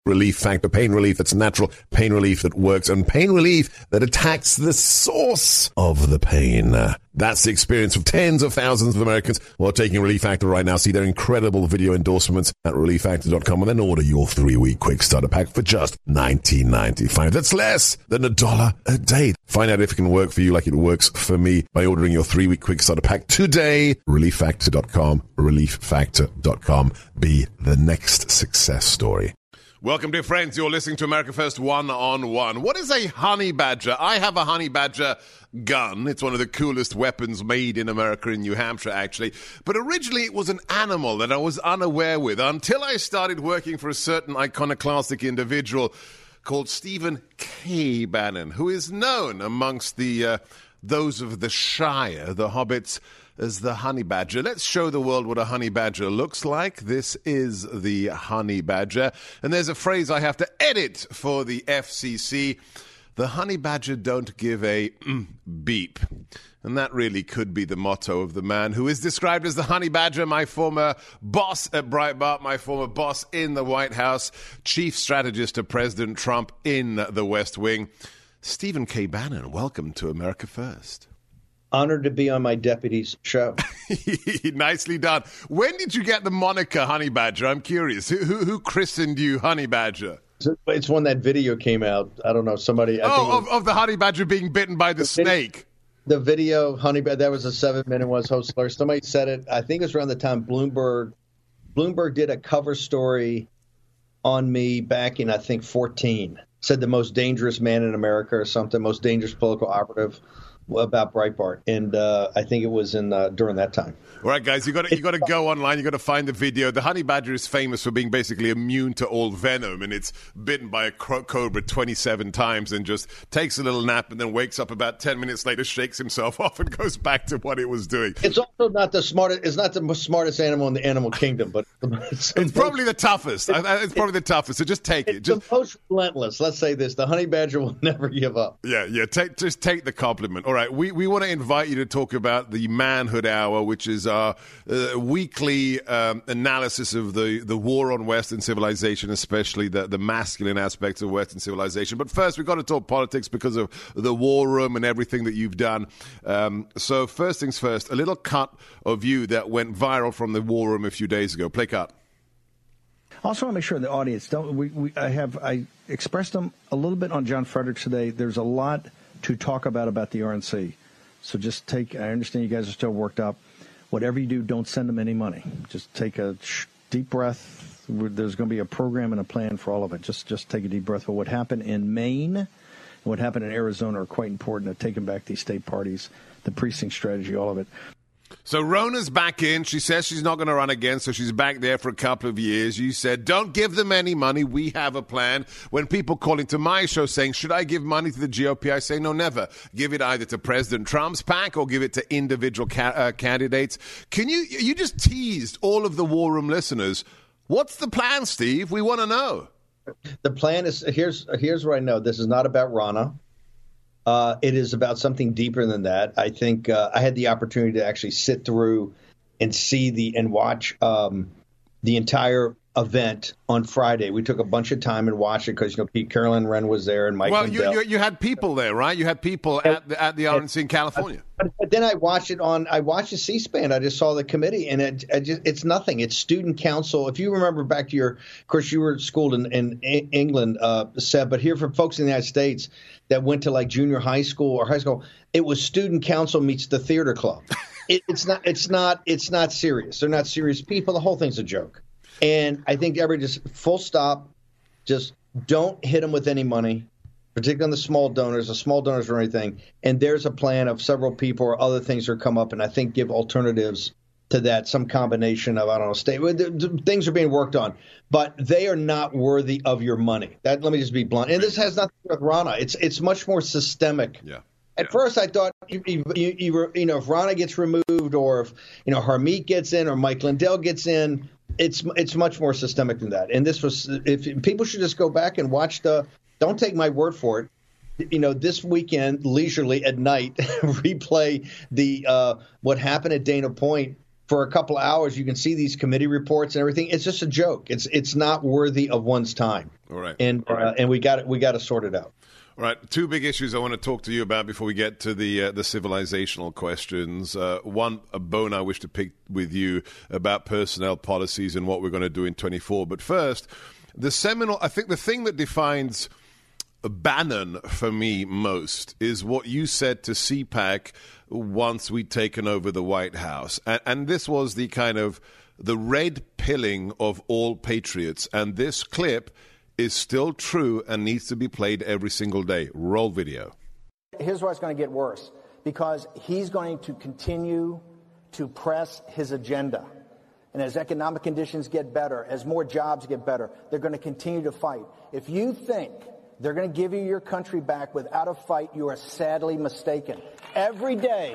Relief Factor, pain relief that's natural, pain relief that works, and pain relief that attacks the source of the pain. That's the experience of tens of thousands of Americans who are taking Relief Factor right now. See their incredible video endorsements at relieffactor.com and then order your 3-week quick starter pack for just $19.95. That's less than $1 a day. Find out if it can work for you like it works for me by ordering your 3-week quick starter pack today. Relieffactor.com, relieffactor.com. Be the next success story. Welcome, dear friends. You're listening to America First One-on-One. What is a honey badger? I have a honey badger gun. It's one of the coolest weapons made in America, in New Hampshire, actually. But originally, it was an animal that I was unaware with until I started working for a certain iconoclastic individual called Stephen K. Bannon, who is known amongst the those of the Shire, the hobbits, as the honey badger. Let's show the world what a honey badger looks like. This is the honey badger. And there's a phrase I have to edit for the FCC. The honey badger don't give a beep. And that really could be the motto of the man who is described as the honey badger, my former boss at Breitbart, my former boss in the White House, chief strategist to President Trump in the West Wing. Stephen K. Bannon, welcome to America First. Honored to be on my deputy's show. Nicely done. When did you get the moniker Honey Badger? I'm curious. Who christened you Honey Badger? It's when that video came out. I don't know, somebody. Of the honey badger being bitten by the snake. The video, Honey Badger, that was a 7-minute one. So somebody said it. I think it was around the time Bloomberg did a cover story on me back in, I think, 2014. Said the most dangerous man in America or something, most dangerous political operative. About Breitbart, and I think it was in during that time. All right, guys, you got to go online. You got to find the video. The honey badger is famous for being basically immune to all venom, and it's bitten by a cobra 27 times and just takes a little nap and then wakes up about 10 minutes later, shakes himself off, and goes back to what it was doing. It's also not the smartest. It's not the smartest animal in the animal kingdom, but it's probably the toughest. It's probably the toughest. So just take it. Just the most relentless. Let's say this: the honey badger will never give up. Yeah. Just take the compliment. All right, we want to invite you to talk about the Manhood Hour, which is our weekly analysis of the war on Western civilization, especially the masculine aspects of Western civilization. But first, we've got to talk politics because of the war room and everything that you've done. So first things first, a little cut of you that went viral from the war room a few days ago. Play cut. I also want to make sure the audience don't. I expressed them a little bit on John Fredericks today. There's a lot to talk about the RNC. So just I understand you guys are still worked up. Whatever you do, don't send them any money. Just take a deep breath. There's going to be a program and a plan for all of it. Just take a deep breath. But what happened in Maine and what happened in Arizona are quite important at taking back these state parties, the precinct strategy, all of it. So Rona's back in. She says she's not going to run again, so she's back there for a couple of years. You said, don't give them any money. We have a plan. When people call into my show saying, should I give money to the GOP? I say, no, never. Give it either to President Trump's PAC or give it to individual candidates. You just teased all of the War Room listeners. What's the plan, Steve? We want to know. The plan is, here's what I know. This is not about Ronna. It is about something deeper than that. I think I had the opportunity to actually sit through and watch the entire event on Friday. We took a bunch of time and watched it because Pete Carolyn Wren was there and Mike. Well, you had people there, right? You had people at the RNC in California. But then I watched the C-SPAN. I just saw the committee, and it's nothing. It's student council. If you remember back to of course, you were schooled in England, Seb, but here for folks in the United States that went to like junior high school or high school, it was student council meets the theater club. It's not serious. They're not serious people. The whole thing's a joke. And I think just full stop, just don't hit them with any money, particularly on the small donors or anything. And there's a plan of several people or other things that come up, and I think give alternatives to that, some combination of, I don't know, state. Things are being worked on, but they are not worthy of your money. Let me just be blunt. And this has nothing to do with Ronna. It's much more systemic. Yeah. At first, I thought, if Ronna gets removed or if, Harmeet gets in or Mike Lindell gets in, it's much more systemic than that. And if people should just go back and watch don't take my word for it. This weekend, leisurely at night, replay what happened at Dana Point for a couple of hours. You can see these committee reports and everything. It's just a joke. It's not worthy of one's time. All right. And we got to sort it out. All right, two big issues I want to talk to you about before we get to the civilizational questions. One, a bone I wish to pick with you about personnel policies and what we're going to do in 24. But first, the seminal, I think the thing that defines Bannon for me most is what you said to CPAC once we'd taken over the White House. And this was the kind of the red pilling of all patriots. And this clip is still true and needs to be played every single day. Roll video. Here's why it's going to get worse. Because he's going to continue to press his agenda. And as economic conditions get better, as more jobs get better, they're going to continue to fight. If you think they're going to give you your country back without a fight, you are sadly mistaken. Every day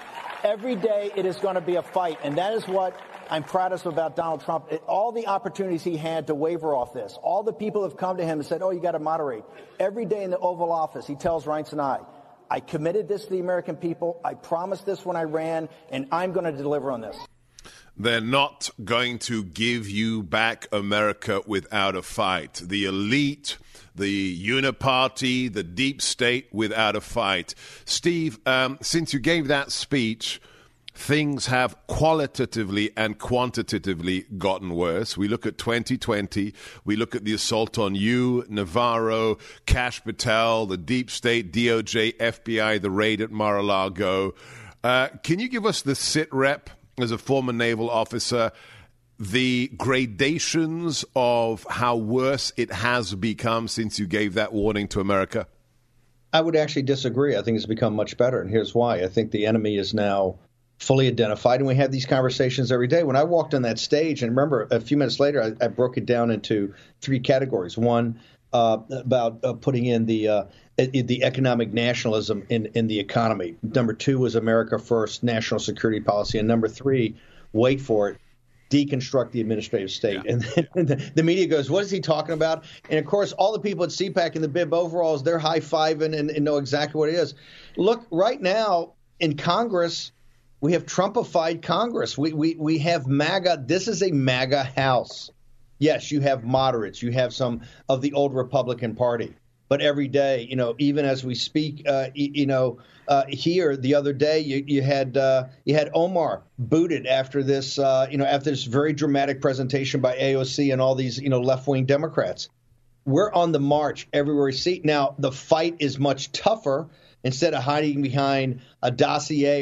it is going to be a fight. And that is what I'm proudest about Donald Trump. All the opportunities he had to waver off this, all the people have come to him and said, oh, you got to moderate. Every day in the Oval Office, he tells Reince and I committed this to the American people. I promised this when I ran, and I'm going to deliver on this. They're not going to give you back America without a fight. The elite, the uniparty, the deep state without a fight. Steve, since you gave that speech, things have qualitatively and quantitatively gotten worse. We look at 2020. We look at the assault on you, Navarro, Kash Patel, the deep state, DOJ, FBI, the raid at Mar-a-Lago. Can you give us the sit rep as a former naval officer, the gradations of how worse it has become since you gave that warning to America? I would actually disagree. I think it's become much better, and here's why. I think the enemy is now fully identified, and we have these conversations every day. When I walked on that stage, and remember, a few minutes later, I broke it down into three categories. One, about putting in the economic nationalism in the economy. Number two was America First, national security policy. And number three, wait for it, deconstruct the administrative state. Yeah. And the media goes, what is he talking about? And, of course, all the people at CPAC in the bib overalls, they're high-fiving and know exactly what it is. Look, right now in Congress, we have Trumpified Congress. We have MAGA. This is a MAGA house. Yes, you have moderates. You have some of the old Republican Party. But every day, even as we speak, here the other day, you had Omar booted after this, after this very dramatic presentation by AOC and all these, left-wing Democrats. We're on the march everywhere we see. Now, the fight is much tougher. Instead of hiding behind a dossier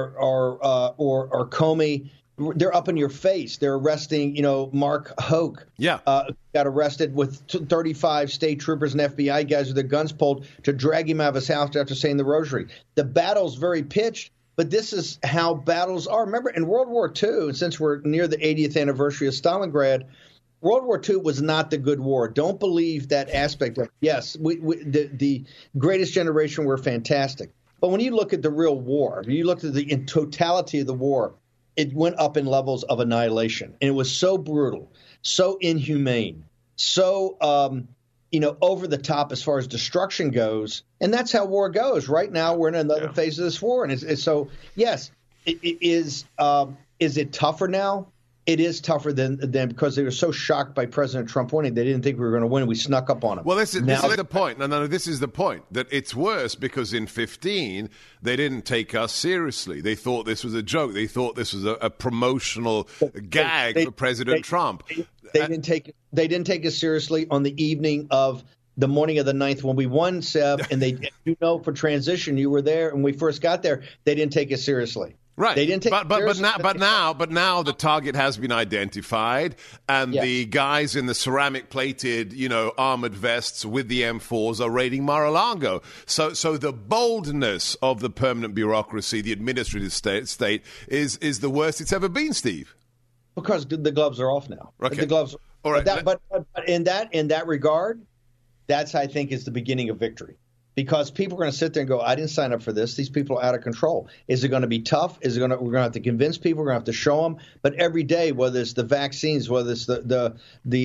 or Comey, they're up in your face. They're arresting, Mark Hoke. Yeah. Got arrested with 35 state troopers and FBI guys with their guns pulled to drag him out of his house after saying the rosary. The battle's very pitched, but this is how battles are. Remember, in World War II, since we're near the 80th anniversary of Stalingrad, World War II was not the good war. Don't believe that aspect of it. Yes, the greatest generation were fantastic. But when you look at the real war, you look at the in totality of the war, it went up in levels of annihilation. And it was so brutal, so inhumane, so, over the top as far as destruction goes. And that's how war goes. Right now, we're in another phase of this war. And it's so, yes, is it tougher now? It is tougher than because they were so shocked by President Trump winning. They didn't think we were going to win. We snuck up on him. Well, this is the point. No, this is the point. That it's worse because in 2015, they didn't take us seriously. They thought this was a joke. They thought this was a promotional gag for President Trump. They didn't take us seriously on the evening of the morning of the 9th when we won, Seb. And for transition, you were there. And when we first got there, they didn't take us seriously. Right, they didn't take but now the target has been identified, and the guys in the ceramic-plated, armored vests with the M4s are raiding Mar-a-Lago. So the boldness of the permanent bureaucracy, the administrative state, is the worst it's ever been, Steve. Because the gloves are off now. Okay. The gloves. All right. But in that regard, that's I think is the beginning of victory. Because people are going to sit there and go, I didn't sign up for this. These people are out of control. Is it going to be tough? We're going to have to convince people. We're going to have to show them. But every day, whether it's the vaccines, whether it's the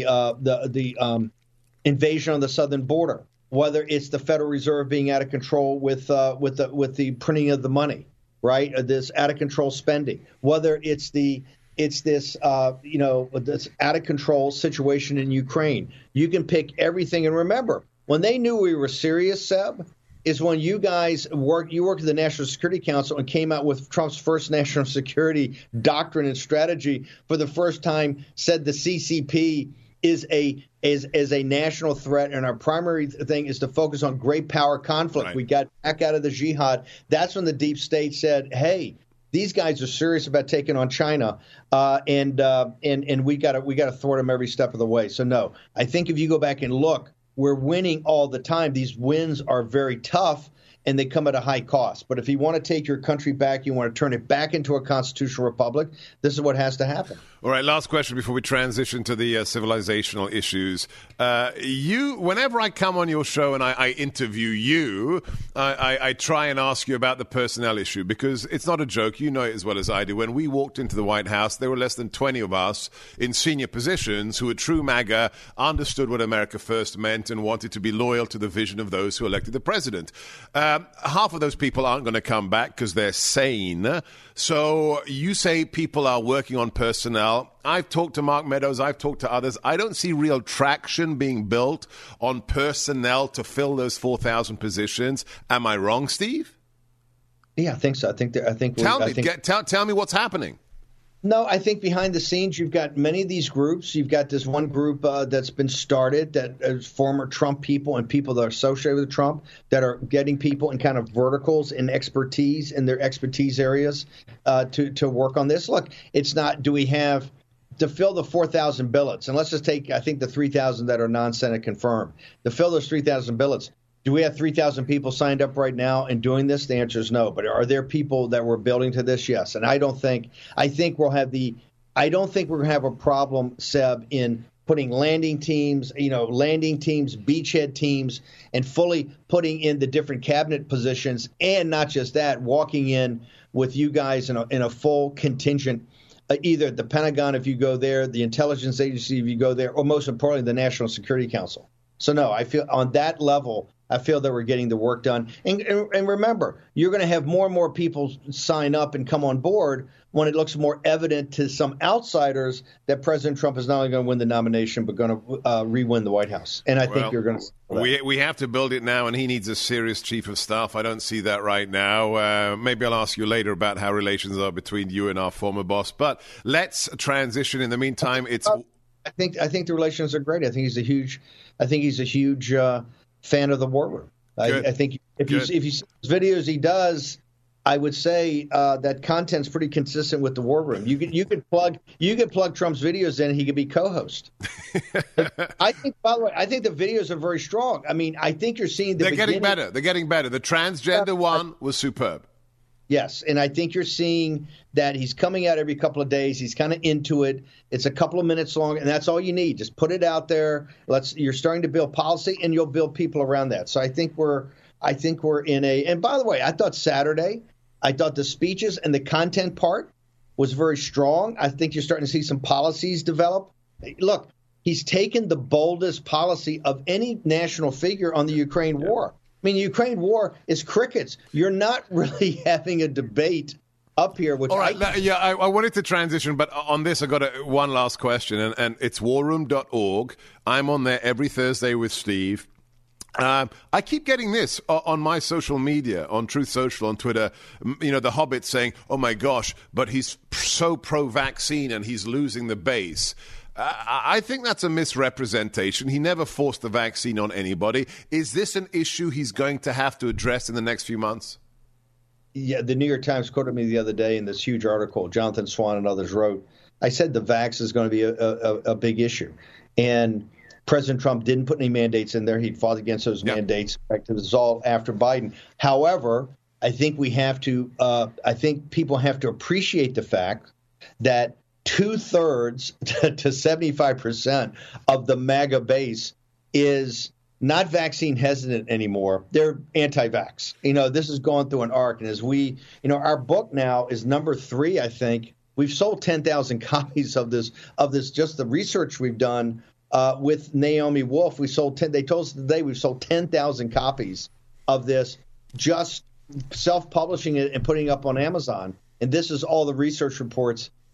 invasion on the southern border, whether it's the Federal Reserve being out of control with the printing of the money, right? This out of control spending, whether it's the it's this this out of control situation in Ukraine. You can pick everything, and remember, when they knew we were serious, Seb, is when you guys worked at the National Security Council and came out with Trump's first national security doctrine and strategy for the first time, said the CCP is a national threat, and our primary thing is to focus on great power conflict. Right. We got back out of the jihad. That's when the deep state said, hey, these guys are serious about taking on China, and we got to thwart them every step of the way. So, no, I think if you go back and look, we're winning all the time. These wins are very tough, and they come at a high cost. But if you want to take your country back, you want to turn it back into a constitutional republic, this is what has to happen. All right, last question before we transition to the civilizational issues. Whenever I come on your show and I interview you, I try and ask you about the personnel issue, because it's not a joke. You know it as well as I do. When we walked into the White House, there were less than 20 of us in senior positions who were true MAGA, understood what America First meant, and wanted to be loyal to the vision of those who elected the president. Half of those people aren't going to come back because they're sane. So you say people are working on personnel. I've talked to Mark Meadows. I've talked to others. I don't see real traction being built on personnel to fill those 4,000 positions. Am I wrong, Steve? Yeah, I think so. Tell me what's happening. No, I think behind the scenes, you've got many of these groups. You've got this one group that's been started that is former Trump people and people that are associated with Trump that are getting people in kind of verticals and expertise in their expertise areas to work on this. Look, it's not, do we have to fill the 4,000 billets? And let's just take, I think, the 3,000 that are non-Senate confirmed. To fill those 3,000 billets, do we have 3,000 people signed up right now and doing this? The answer is no. But are there people that we're building to this? Yes. And I don't think we're going to have a problem, Seb, in putting landing teams, beachhead teams, and fully putting in the different cabinet positions. And not just that, walking in with you guys in a full contingent, either the Pentagon, if you go there, the intelligence agency, if you go there, or most importantly, the National Security Council. So, no, I feel on that level, I feel that we're getting the work done. And remember, you're going to have more and more people sign up and come on board when it looks more evident to some outsiders that President Trump is not only going to win the nomination, but going to re-win the White House. And I think you're going to. We have to build it now, and he needs a serious chief of staff. I don't see that right now. Maybe I'll ask you later about how relations are between you and our former boss. But let's transition. In the meantime, I think the relations are great. I think he's a huge fan of the war room. I think if you see his videos he does, I would say that content's pretty consistent with the war room. You could plug Trump's videos in, and he could be co-host. I think, by the way, the videos are very strong. I mean, I think you're seeing They're getting better. The transgender one was superb. Yes, and I think you're seeing that he's coming out every couple of days. He's kind of into it. It's a couple of minutes long, and that's all you need. Just put it out there. You're starting to build policy, and you'll build people around that. So I think we're in a. And by the way, I thought the speeches and the content part was very strong. I think you're starting to see some policies develop. Look, he's taken the boldest policy of any national figure on the Ukraine war. I mean, the Ukraine war is crickets. You're not really having a debate up here. Which all right, I wanted to transition, but on this, I got one last question, and it's warroom.org. I'm on there every Thursday with Steve. I keep getting this on my social media, on Truth Social, on Twitter, the Hobbit saying, oh my gosh, but he's so pro-vaccine and he's losing the base. I think that's a misrepresentation. He never forced the vaccine on anybody. Is this an issue he's going to have to address in the next few months? Yeah, the New York Times quoted me the other day in this huge article Jonathan Swan and others wrote. I said the vax is going to be a big issue. And President Trump didn't put any mandates in there. He fought against those mandates. In fact, it was all after Biden. However, I think people have to appreciate the fact that 2/3 to 75% of the MAGA base is not vaccine hesitant anymore. They're anti-vax. This is going through an arc. And as our book now is number 3, I think. We've sold 10,000 copies of this, just the research we've done with Naomi Wolf. They told us today we've sold 10,000 copies of this, just self-publishing it and putting it up on Amazon. And this is all the research reports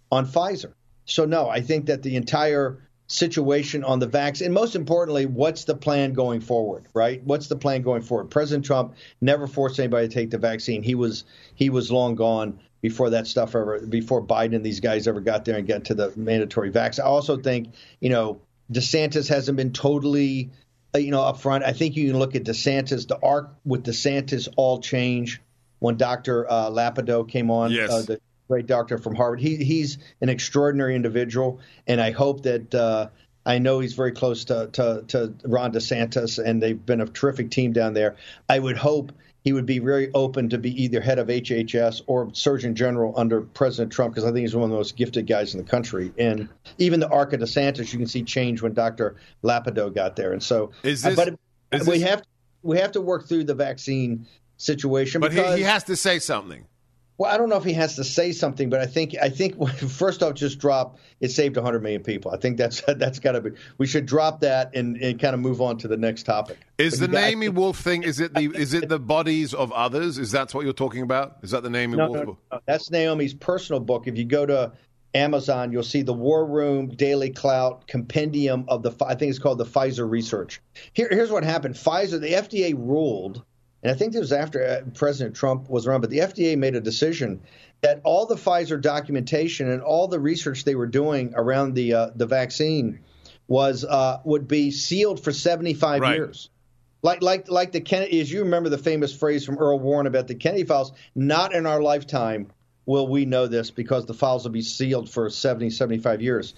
on Pfizer. So, no, I think that the entire situation on the vaccine, and most importantly, what's the plan going forward, right? What's the plan going forward? President Trump never forced anybody to take the vaccine. He was long gone before that stuff before Biden and these guys ever got there and got to the mandatory vaccine. I also think, DeSantis hasn't been totally, up front. I think you can look at DeSantis, the arc with DeSantis all changed when Dr. Lapido came on, yes. The great doctor from Harvard. He's an extraordinary individual, and I hope that I know he's very close to Ron DeSantis, and they've been a terrific team down there. I would hope he would be very open to be either head of HHS or Surgeon General under President Trump, because I think he's one of the most gifted guys in the country. And even the arc of DeSantis, you can see change when Dr. Lapido got there. And so, we have to work through the vaccine situation. But he has to say something. Well, I don't know if he has to say something, but I think first off, just drop it saved 100 million people. I think that's got to be. We should drop that and kind of move on to the next topic. Is the Naomi Wolf thing? Is it the bodies of others? Is that what you're talking about? Is that the Naomi Wolf book? No, that's Naomi's personal book. If you go to Amazon, you'll see the War Room Daily Clout compendium of I think it's called the Pfizer research. Here's what happened. Pfizer, the FDA ruled. And I think this was after President Trump was around, but the FDA made a decision that all the Pfizer documentation and all the research they were doing around the vaccine would be sealed for 75 years. Like the Kennedy, as you remember the famous phrase from Earl Warren about the Kennedy files, not in our lifetime will we know this, because the files will be sealed for 75 years.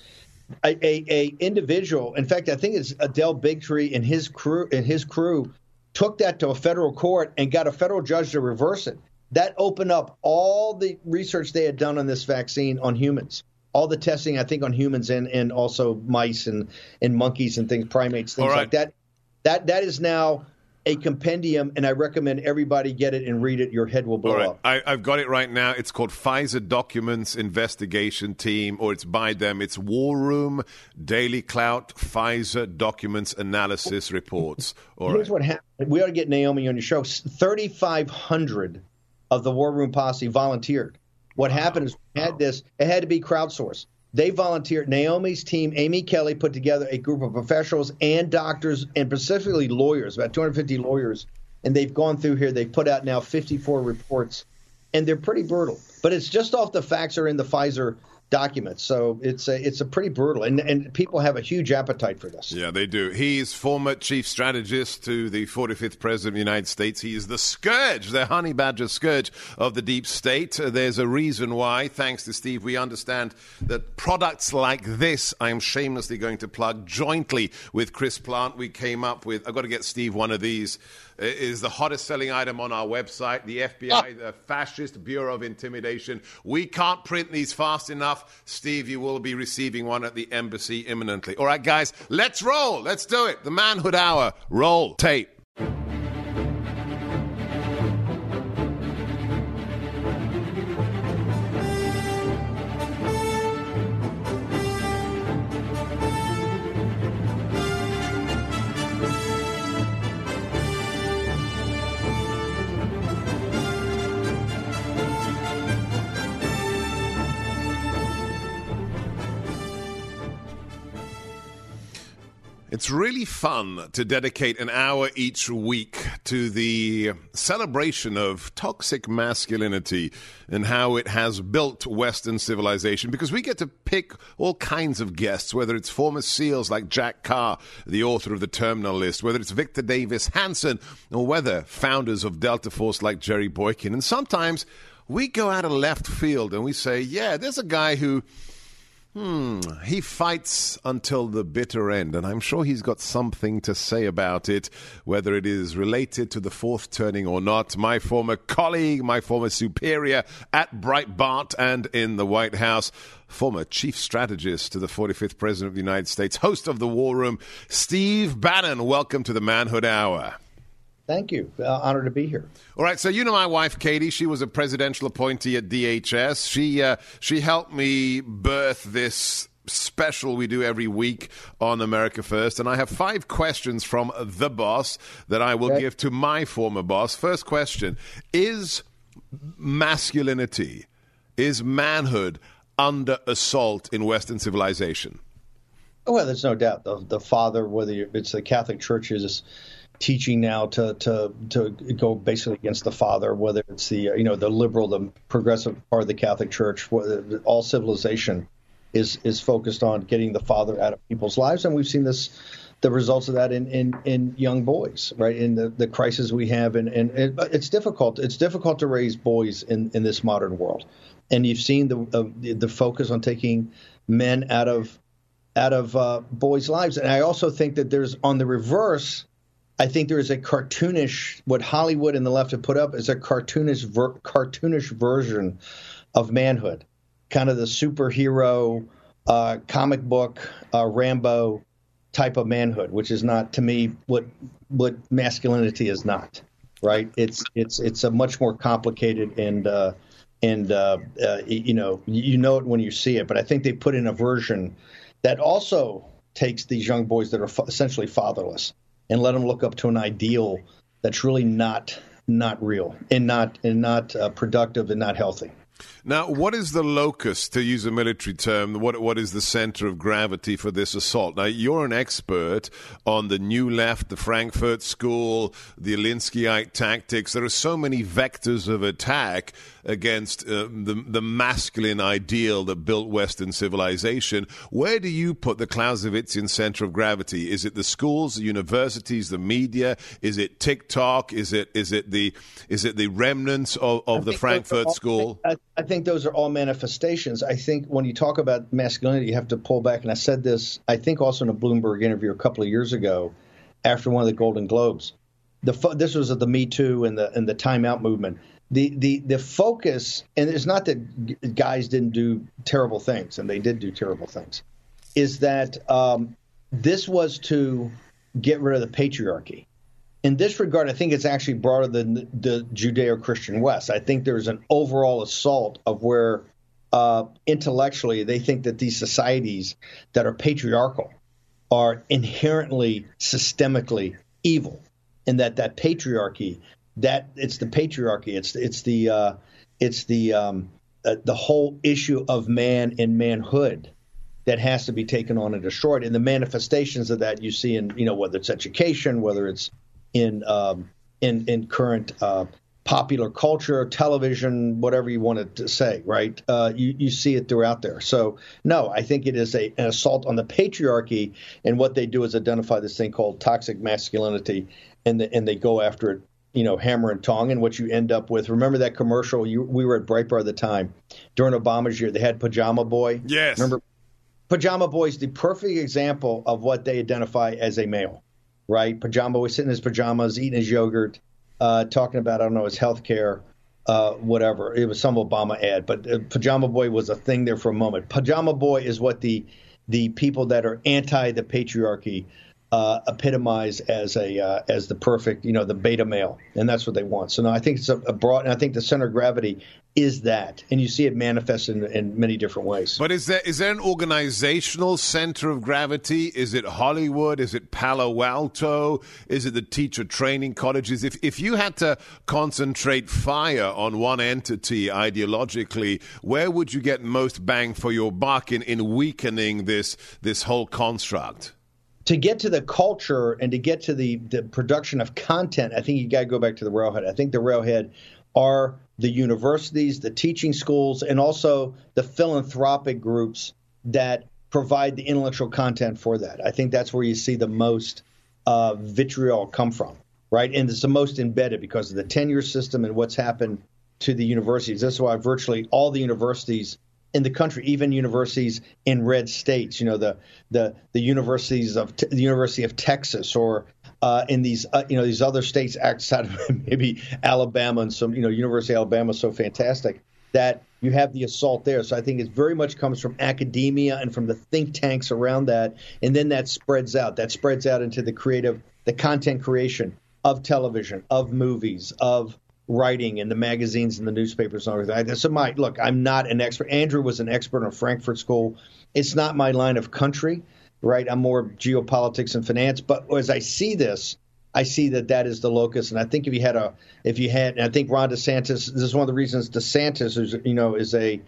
A individual, in fact, I think it's Adele Bigtree and his crew took that to a federal court and got a federal judge to reverse it. That opened up all the research they had done on this vaccine on humans, all the testing, I think, on humans and also mice and monkeys and things, primates, things like that. That is now a compendium, and I recommend everybody get it and read it. Your head will blow up. I've got it right now. It's called Pfizer Documents Investigation Team, or it's by them. It's War Room Daily Clout Pfizer Documents Analysis Reports. Here's what happened. We ought to get Naomi on your show. 3,500 of the War Room posse volunteered. What happened is we had this. It had to be crowdsourced. They volunteered. Naomi's team, Amy Kelly, put together a group of professionals and doctors and specifically lawyers, about 250 lawyers. And they've gone through here. They've put out now 54 reports, and they're pretty brutal. But it's just off the facts are in the Pfizer documents. So it's a pretty brutal. And people have a huge appetite for this. Yeah, they do. He's former chief strategist to the 45th president of the United States. He is the scourge, the honey badger scourge of the deep state. There's a reason why, thanks to Steve, we understand that products like this, I'm shamelessly going to plug, jointly with Chris Plant, we came up with, I've got to get Steve one of these, is the hottest selling item on our website, the FBI, the Fascist Bureau of Intimidation. We can't print these fast enough. Steve, you will be receiving one at the embassy imminently. All right, guys, let's roll. Let's do it. The Manhood Hour. Roll tape. It's really fun to dedicate an hour each week to the celebration of toxic masculinity and how it has built Western civilization, because we get to pick all kinds of guests, whether it's former SEALs like Jack Carr, the author of The Terminal List, whether it's Victor Davis Hanson, or whether founders of Delta Force like Jerry Boykin. And sometimes we go out of left field and we say, yeah, there's a guy who... he fights until the bitter end, and I'm sure he's got something to say about it, whether it is related to the fourth turning or not. My former colleague, my former superior at Breitbart and in the White House, former chief strategist to the 45th President of the United States, host of The War Room, Steve Bannon. Welcome to the Manhood Hour. Thank you. Honored to be here. All right, so you know my wife, Katie. She was a presidential appointee at DHS. She helped me birth this special we do every week on America First. And I have 5 questions from the boss that I will give to my former boss. First question, is masculinity, is manhood under assault in Western civilization? Well, there's no doubt. The father, whether it's the Catholic Church is teaching now to go basically against the father, whether it's the the liberal, the progressive part of the Catholic Church, all civilization is focused on getting the father out of people's lives, and we've seen the results of that in young boys, right? In the crisis we have, and it's difficult. It's difficult to raise boys in this modern world, and you've seen the focus on taking men out of boys' lives. And I also think that there's, on the reverse, I think there is a cartoonish, what Hollywood and the left have put up is a cartoonish version of manhood, kind of the superhero, comic book, Rambo type of manhood, which is not, to me, what masculinity is not, right? It's a much more complicated and you know it when you see it. But I think they put in a version that also takes these young boys that are essentially fatherless and let them look up to an ideal that's really not real and not productive and not healthy. Now, what is the locus, to use a military term? What is the center of gravity for this assault? Now, you're an expert on the New Left, the Frankfurt School, the Alinskyite tactics. There are so many vectors of attack against the masculine ideal that built Western civilization. Where do you put the Clausewitzian center of gravity? Is it the schools, the universities, the media? Is it TikTok? Is it the remnants of the Frankfurt School? I think those are all manifestations. I think when you talk about masculinity, you have to pull back. And I said this, I think, also in a Bloomberg interview a couple of years ago after one of the Golden Globes. This was at the Me Too and the Time Out movement. The focus, and it's not that guys didn't do terrible things, and they did do terrible things, is that this was to get rid of the patriarchy. In this regard, I think it's actually broader than the Judeo-Christian West. I think there's an overall assault of where intellectually they think that these societies that are patriarchal are inherently systemically evil, and that patriarchy, it's the patriarchy, it's the whole issue of man and manhood that has to be taken on and destroyed. And the manifestations of that you see in whether it's education, whether it's in current popular culture, television, whatever you wanted to say, right? You see it throughout there. So, no, I think it is an assault on the patriarchy, and what they do is identify this thing called toxic masculinity, and they go after it, hammer and tong. And what you end up with, remember that commercial? We were at Breitbart at the time. During Obama's year, they had Pajama Boy. Yes. Remember, Pajama Boy is the perfect example of what they identify as a male. Right, Pajama Boy sitting in his pajamas, eating his yogurt, talking about, I don't know, his health care, whatever. It was some Obama ad, but Pajama Boy was a thing there for a moment. Pajama Boy is what the people that are anti the patriarchy epitomize as the perfect, the beta male, and that's what they want. So no, I think it's a broad, and I think the center of gravity is that, and you see it manifest in many different ways. But is there an organizational center of gravity? Is it Hollywood? Is it Palo Alto? Is it the teacher training colleges? If you had to concentrate fire on one entity ideologically, where would you get most bang for your buck in weakening this whole construct? To get to the culture and to get to the production of content, I think you got to go back to the railhead. I think the railhead are the universities, the teaching schools, and also the philanthropic groups that provide the intellectual content for that. I think that's where you see the most vitriol come from, right? And it's the most embedded because of the tenure system and what's happened to the universities. That's why virtually all the universities in the country, even universities in red states, the universities of the University of Texas, or in these these other states outside of maybe Alabama, and some University of Alabama is so fantastic that you have the assault there. So I think it very much comes from academia and from the think tanks around that, and then that spreads out. That spreads out into the content creation of television, of movies, of writing in the magazines and the newspapers and everything. So look, I'm not an expert. Andrew was an expert on Frankfurt School. It's not my line of country, right? I'm more geopolitics and finance. But as I see this, I see that is the locus. And I think if you had, and I think Ron DeSantis, this is one of the reasons DeSantis is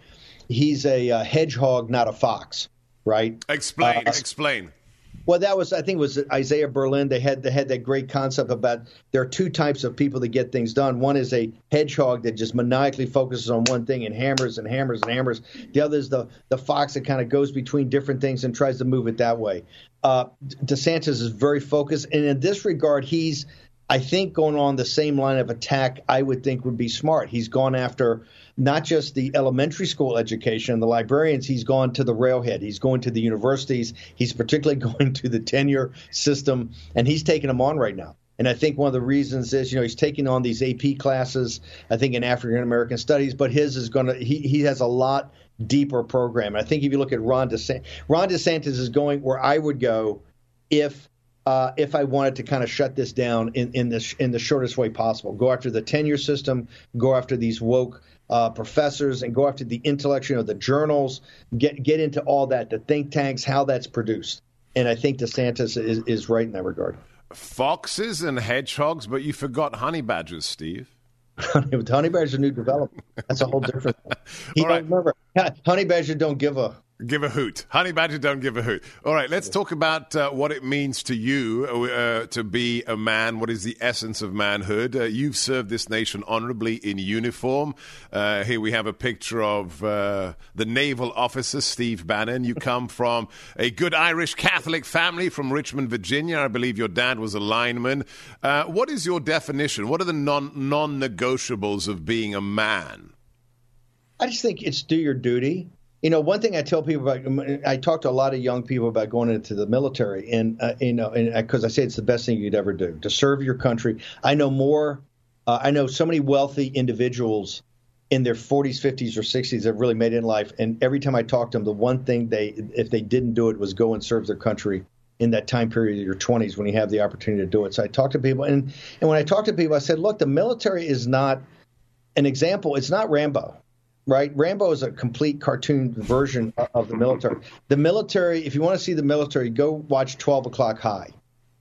he's a hedgehog, not a fox, right? Explain. Well, I think it was Isaiah Berlin. They had that great concept about there are two types of people that get things done. One is a hedgehog that just maniacally focuses on one thing and hammers and hammers and hammers. The other is the fox that kind of goes between different things and tries to move it that way. DeSantis is very focused, and in this regard, he's, I think, going on the same line of attack I would think would be smart. He's gone after not just the elementary school education, the librarians, he's gone to the railhead. He's going to the universities. He's particularly going to the tenure system, and he's taking them on right now. And I think one of the reasons is, he's taking on these AP classes, I think in African American studies, but his is going to, he has a lot deeper program. And I think if you look at Ron DeSantis is going where I would go if I wanted to kind of shut this down in the shortest way possible. Go after the tenure system, go after these woke professors, and go after the intellectual, the journals, get into all that, the think tanks, how that's produced. And I think DeSantis is right in that regard. Foxes and hedgehogs, but you forgot honey badgers, Steve. Honey badgers are new development. That's a whole different thing. Remember, honey badger don't give a hoot. Honey badger don't give a hoot. All right, let's talk about what it means to you to be a man. What is the essence of manhood? You've served this nation honorably in uniform. Here we have a picture of the naval officer, Steve Bannon. You come from a good Irish Catholic family from Richmond, Virginia. I believe your dad was a lineman. What is your definition? What are the non-negotiables of being a man? I just think it's do your duty. One thing I tell people I talk to a lot of young people about going into the military, and because I say it's the best thing you'd ever do to serve your country. I know so many wealthy individuals in their 40s, 50s, or 60s that have really made it in life. And every time I talk to them, the one thing if they didn't do it, was go and serve their country in that time period of your 20s when you have the opportunity to do it. So I talk to people, and when I talk to people, I said, look, the military is not an example. It's not Rambo. Right. Rambo is a complete cartoon version of the military. The military, if you want to see the military, go watch 12 O'Clock High.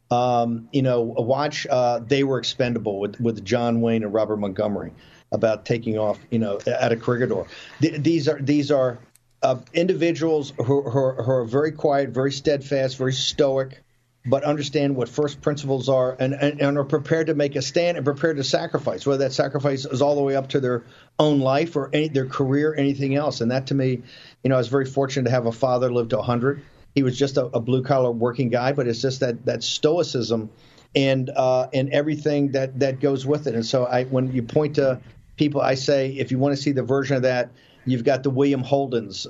Watch They Were Expendable with John Wayne and Robert Montgomery about taking off, at a corridor. These are individuals who are very quiet, very steadfast, very stoic, but understand what first principles are and are prepared to make a stand and prepared to sacrifice, whether that sacrifice is all the way up to their own life or their career, anything else. And that, to me, I was very fortunate to have a father live to 100. He was just a blue-collar working guy, but it's just that stoicism and everything that goes with it. And so when you point to people, I say, if you want to see the version of that, you've got the William Holdens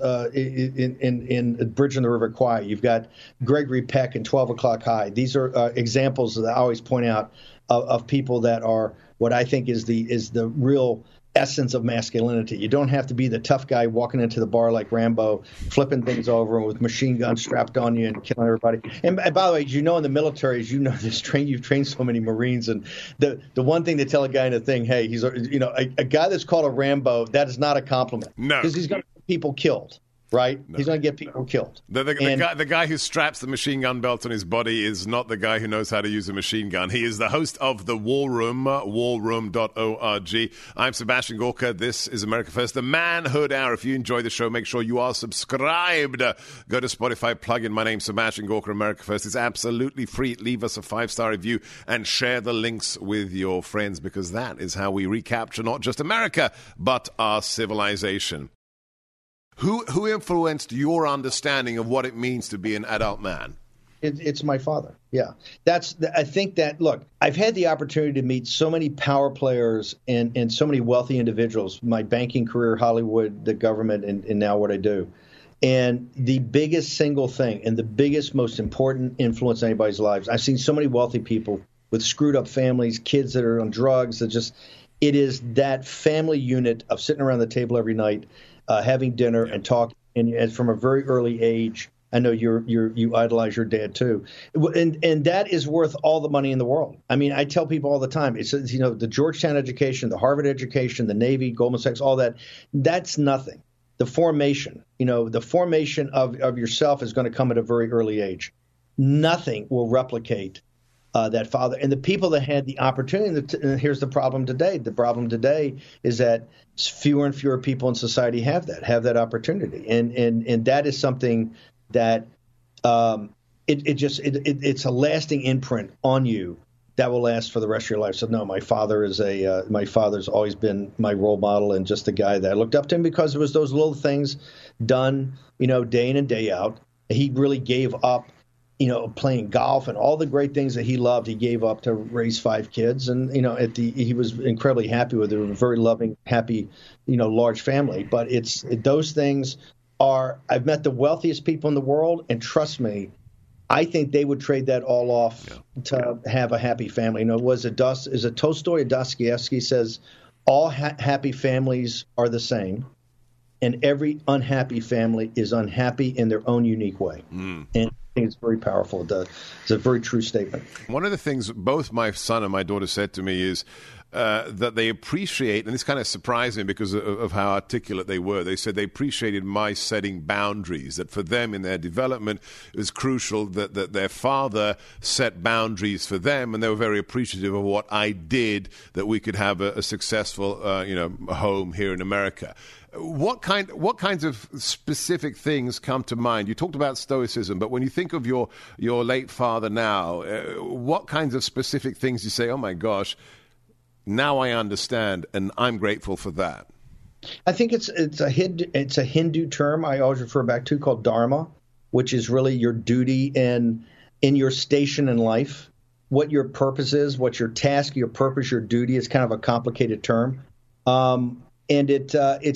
in Bridge on the River Kwai. You've got Gregory Peck in 12 O'Clock High. These are examples that I always point out of people that are what I think is the real essence of masculinity. You don't have to be the tough guy walking into the bar like Rambo, flipping things over with machine guns strapped on you and killing everybody. And by the way, in the military, you've trained so many Marines, and the one thing to tell a guy in a thing, hey, he's a guy that's called a Rambo, that is not a compliment. No, because he's going to get people killed. Right? No. He's going to get people killed. The guy who straps the machine gun belt on his body is not the guy who knows how to use a machine gun. He is the host of The War Room, warroom.org. I'm Sebastian Gorka. This is America First, the Manhood Hour. If you enjoy the show, make sure you are subscribed. Go to Spotify, plug in my name, Sebastian Gorka, America First. It's absolutely free. Leave us a 5-star review and share the links with your friends, because that is how we recapture not just America, but our civilization. Who influenced your understanding of what it means to be an adult man? It's my father. Yeah. I think that, look, I've had the opportunity to meet so many power players and so many wealthy individuals, my banking career, Hollywood, the government, and now what I do. And the biggest single thing and the biggest, most important influence in anybody's lives, I've seen so many wealthy people with screwed up families, kids that are on drugs, it is that family unit of sitting around the table every night, having dinner and talking, and from a very early age. I know you idolize your dad too, and that is worth all the money in the world. I mean, I tell people all the time, it's the Georgetown education, the Harvard education, the Navy, Goldman Sachs, all that. That's nothing. The formation of yourself is going to come at a very early age. Nothing will replicate that father. And the people that had the opportunity, and here's the problem today. The problem today is that fewer and fewer people in society have that opportunity. And that is something that it's a lasting imprint on you that will last for the rest of your life. So no, my father's always been my role model and just the guy that I looked up to him because it was those little things done, day in and day out. He really gave up, playing golf and all the great things that he loved. He gave up to raise 5 kids, and he was incredibly happy with it. A very loving, happy, large family. But those things are. I've met the wealthiest people in the world, and trust me, I think they would trade that all off to have a happy family. Is it Tolstoy or Dostoevsky says all happy families are the same, and every unhappy family is unhappy in their own unique way. And I think it's very powerful. It's a very true statement. One of the things both my son and my daughter said to me is that they appreciate, and this kind of surprised me because of how articulate they were. They said they appreciated my setting boundaries, that for them in their development it was crucial that their father set boundaries for them, and they were very appreciative of what I did, that we could have a successful home here in America. What kinds of specific things come to mind? You talked about stoicism, but when you think of your late father now, what kinds of specific things you say, oh my gosh, now I understand, and I'm grateful for that? I think it's a Hindu term I always refer back to called dharma, which is really your duty in your station in life, what your purpose is, what your task, your purpose, your duty. Is kind of a complicated term, and it's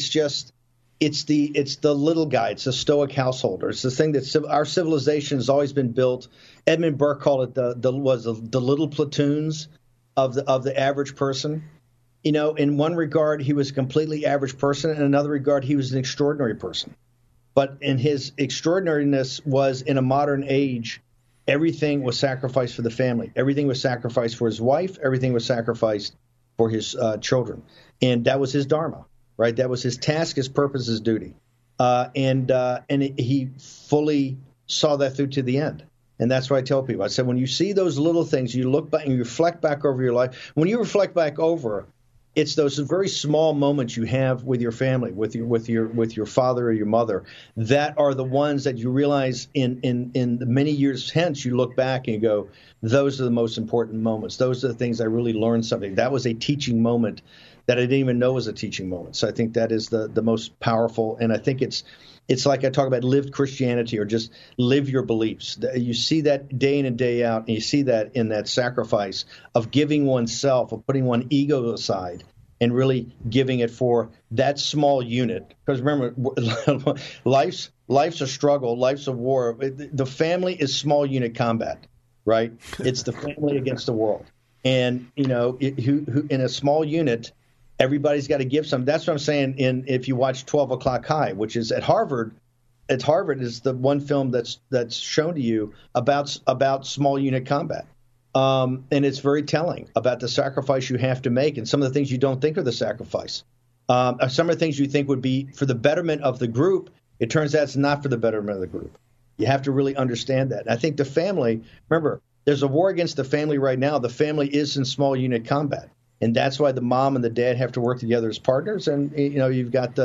the little guy. It's the Stoic householder. It's the thing that our civilization has always been built. Edmund Burke called it the little platoons of the average person. In one regard, he was a completely average person. In another regard, he was an extraordinary person. But in his extraordinariness was, in a modern age, everything was sacrificed for the family. Everything was sacrificed for his wife. Everything was sacrificed for his children. And that was his dharma, right? That was his task, his purpose, his duty. And he fully saw that through to the end. And that's what I tell people. I said, when you see those little things, you look back and you reflect back over your life. When you reflect back over, it's those very small moments you have with your family, with your father or your mother, that are the ones that you realize in the many years hence, you look back and you go, those are the most important moments. Those are the things I really learned something. That was a teaching moment that I didn't even know was a teaching moment. So I think that is the most powerful. And I think it's like I talk about lived Christianity, or just live your beliefs. You see that day in and day out, and you see that in that sacrifice of giving oneself, of putting one ego aside, and really giving it for that small unit. Because remember, life's a struggle, life's a war. The family is small unit combat, right? It's the family against the world. And, in a small unit, everybody's got to give some. That's what I'm saying. If you watch 12 O'Clock High, which is at Harvard is the one film that's shown to you about small unit combat, and it's very telling about the sacrifice you have to make, and some of the things you don't think are the sacrifice. Some of the things you think would be for the betterment of the group, it turns out it's not for the betterment of the group. You have to really understand that. And I think the family. Remember, there's a war against the family right now. The family is in small unit combat. And that's why the mom and the dad have to work together as partners. And you've got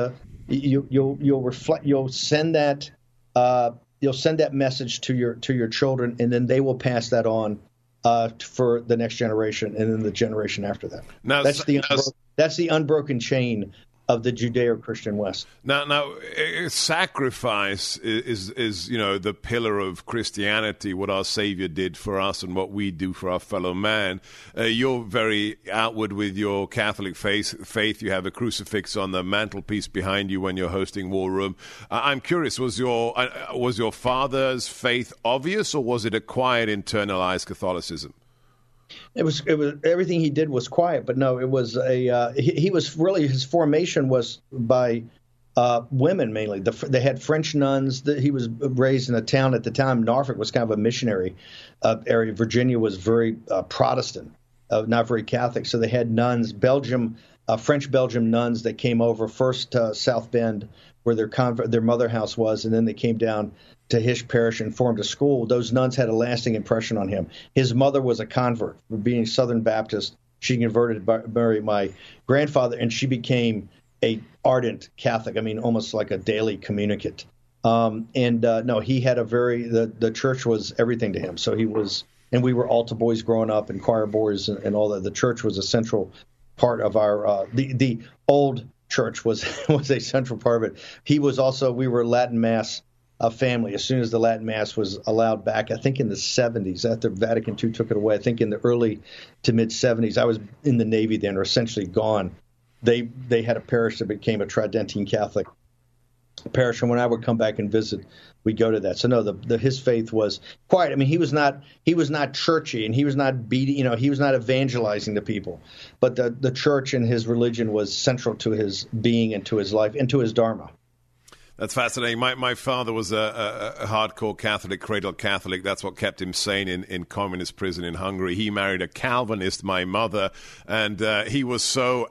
you'll send that message to your children, and then they will pass that on for the next generation, and then the generation after that. Now, that's the unbroken chain of the Judeo-Christian West. Now, sacrifice is the pillar of Christianity, what our Savior did for us and what we do for our fellow man. You're very outward with your Catholic faith. You have a crucifix on the mantelpiece behind you when you're hosting War Room. I'm curious, was your father's faith obvious, or was it a quiet, internalized Catholicism? It was everything he did was quiet, but no, it was he was really, his formation was by women mainly. They had French nuns. He was raised in a town at the time. Norfolk was kind of a missionary area. Virginia was very Protestant, not very Catholic. So they had nuns, French Belgium nuns that came over first to South Bend, where their mother house was, and then they came down to Hish Parish and formed a school. Those nuns had a lasting impression on him. His mother was a convert, being Southern Baptist. She converted to marry my grandfather, and she became a ardent Catholic. I mean, almost like a daily communicant. No, he had the church was everything to him. So he was, and we were altar boys growing up and choir boys and all that. The church was a central part of our, the old church was a central part of it. We were Latin Mass family. As soon as the Latin Mass was allowed back, I think in the 70s, after Vatican II took it away, I think in the early to mid 70s, I was in the Navy then, or essentially gone. They had a parish that became a Tridentine Catholic parish, and when I would come back and visit, we'd go to that. So no, his faith was quiet. I mean, he was not churchy, and he was not he was not evangelizing the people, but the church and his religion was central to his being and to his life and to his dharma. That's fascinating. My father was a hardcore Catholic, cradle Catholic. That's what kept him sane in communist prison in Hungary. He married a Calvinist, my mother, and he was so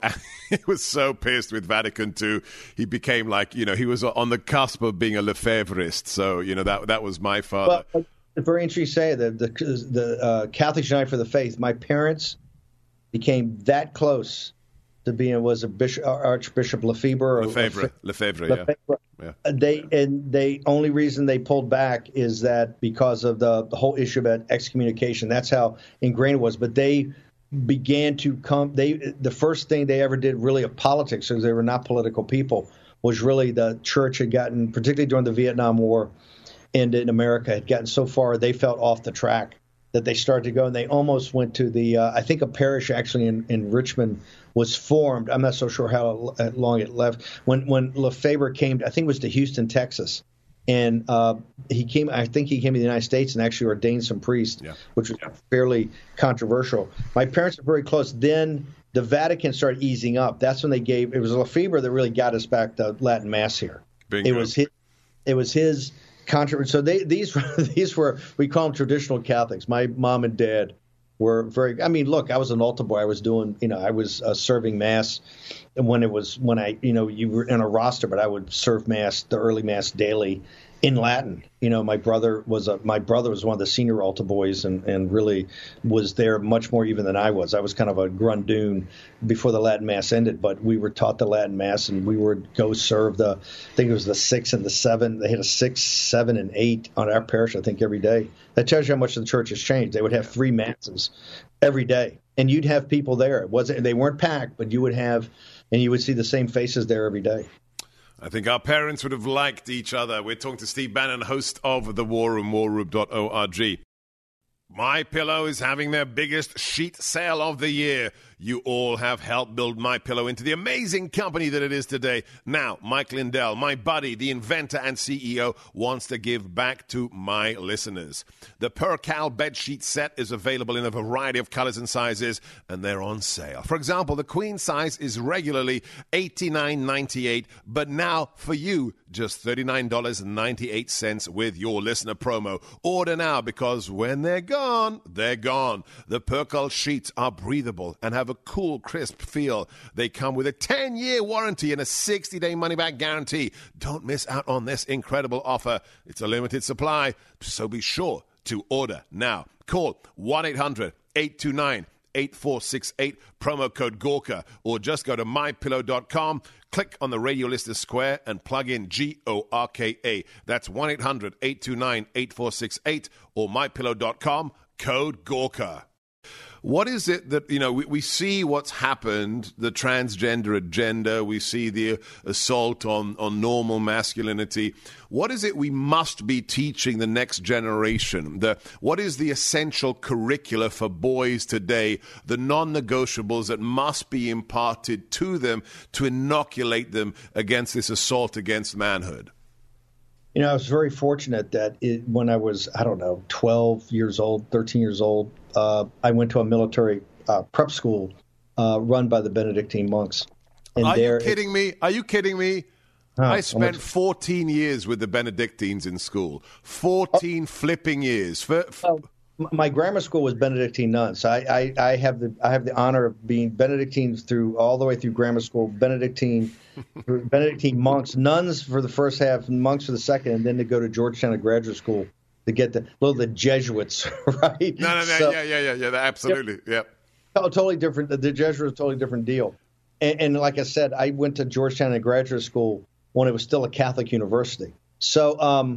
pissed with Vatican II. He became he was on the cusp of being a Lefebvreist. So that was my father. Well, it's very interesting to say that the Catholics United for the Faith. My parents became that close to being Archbishop Lefebvre. Lefebvre, yeah. Yeah. They only reason they pulled back is that because of the whole issue about excommunication. That's how ingrained it was. But they began to come. The first thing they ever did really of politics, because they were not political people, was really the church had gotten, particularly during the Vietnam War and in America, had gotten so far they felt off the track that they started to go, and they almost went to I think a parish actually in Richmond was formed. I'm not so sure how long it left. When Lefebvre came, I think it was to Houston, Texas, and he came to the United States and actually ordained some priests, which was fairly controversial. My parents were very close. Then the Vatican started easing up. That's when it was Lefebvre that really got us back to Latin Mass here. Bingo. It was his controversy. So these were, we call them traditional Catholics. My mom and dad were very. I mean, look, I was an altar boy. I was doing, I was serving Mass, and when you were in a roster, but I would serve Mass, the early Mass daily in Latin. My brother was one of the senior altar boys and really was there much more even than I was. I was kind of a grundoon before the Latin Mass ended, but we were taught the Latin Mass, and we would go serve I think it was the 6 and the 7. They had a 6, 7, and 8 on our parish, I think, every day. That tells you how much the church has changed. They would have 3 masses every day, and you'd have people there. They weren't packed, but you would see the same faces there every day. I think our parents would have liked each other. We're talking to Steve Bannon, host of The War Room, warroom.org. MyPillow is having their biggest sheet sale of the year. You all have helped build MyPillow into the amazing company that it is today. Now, Mike Lindell, my buddy, the inventor and CEO, wants to give back to my listeners. The Percale bedsheet set is available in a variety of colors and sizes, and they're on sale. For example, the queen size is regularly $89.98, but now for you, just $39.98 with your listener promo. Order now, because when they're gone, they're gone. The Percale sheets are breathable and have a cool, crisp feel. They come with a 10-year warranty and a 60-day money-back guarantee. Don't miss out on this incredible offer. It's a limited supply, so be sure to order now. Call 1-800-829-8468, promo code Gorka, or just go to mypillow.com, click on the radio listener square, and plug in GORKA. That's 1-800-829-8468 or mypillow.com, code Gorka. What is it that, we see what's happened, the transgender agenda, we see the assault on normal masculinity. What is it we must be teaching the next generation? What is the essential curricula for boys today, the non-negotiables that must be imparted to them to inoculate them against this assault against manhood? I was very fortunate that when I was, 12 years old, 13 years old, I went to a military prep school run by the Benedictine monks. And Are you kidding me? I spent 14 years with the Benedictines in school. 14 flipping years. My grammar school was Benedictine nuns. So I have the honor of being Benedictine through all the way through grammar school. Benedictine monks, nuns for the first half, monks for the second, and then to go to Georgetown at graduate school to get the Jesuits, right? No, So, yeah, absolutely, yep. Totally different. The Jesuits are a totally different deal. And like I said, I went to Georgetown at graduate school when it was still a Catholic university. So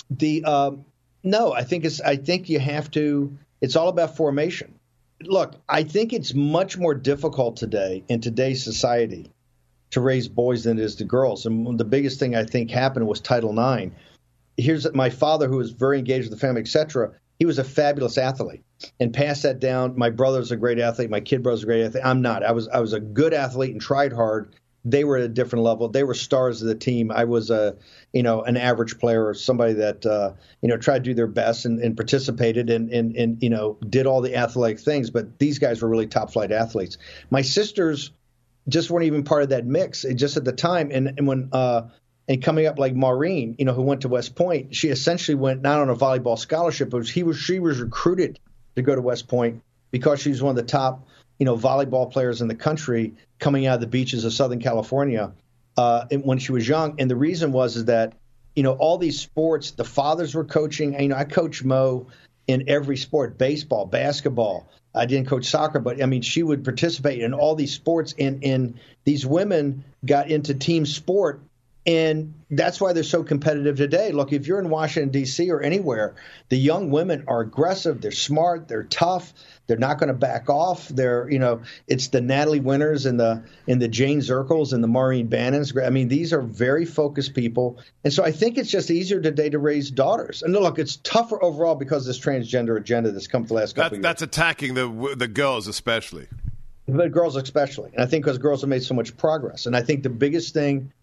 no, I think you have to. It's all about formation. Look, I think it's much more difficult today in today's society to raise boys than it is to girls. And the biggest thing I think happened was Title IX. Here's my father, who was very engaged with the family, etc. He was a fabulous athlete and passed that down. My brother's a great athlete. My kid brother's a great athlete. I'm not. I was a good athlete and tried hard. They were at a different level. They were stars of the team. I was an average player, or somebody that tried to do their best and participated and did all the athletic things. But these guys were really top flight athletes. My sisters just weren't even part of that mix. Just at the time, and when and coming up like Maureen, who went to West Point, she essentially went not on a volleyball scholarship, but she was recruited to go to West Point because she was one of the top volleyball players in the country coming out of the beaches of Southern California when she was young. And the reason was that, all these sports, the fathers were coaching. I coached Mo in every sport, baseball, basketball. I didn't coach soccer, but, she would participate in all these sports. And these women got into team sport. And that's why they're so competitive today. Look, if you're in Washington, D.C. or anywhere, the young women are aggressive. They're smart. They're tough. They're not going to back off. They're, it's the Natalie Winters and the Jane Zirkles and the Maureen Bannons. These are very focused people. And so I think it's just easier today to raise daughters. And look, it's tougher overall because of this transgender agenda that's come for the last couple of years. That's attacking the girls especially. The girls especially. And I think because girls have made so much progress. And I think the biggest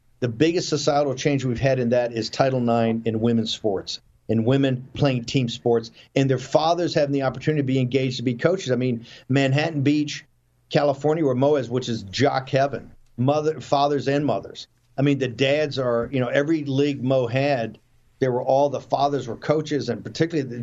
societal change we've had in that is Title IX in women's sports and women playing team sports and their fathers having the opportunity to be engaged, to be coaches. Manhattan Beach, California, where Mo is, which is jock heaven, fathers and mothers. The dads are, every league Mo had, all the fathers were coaches, and particularly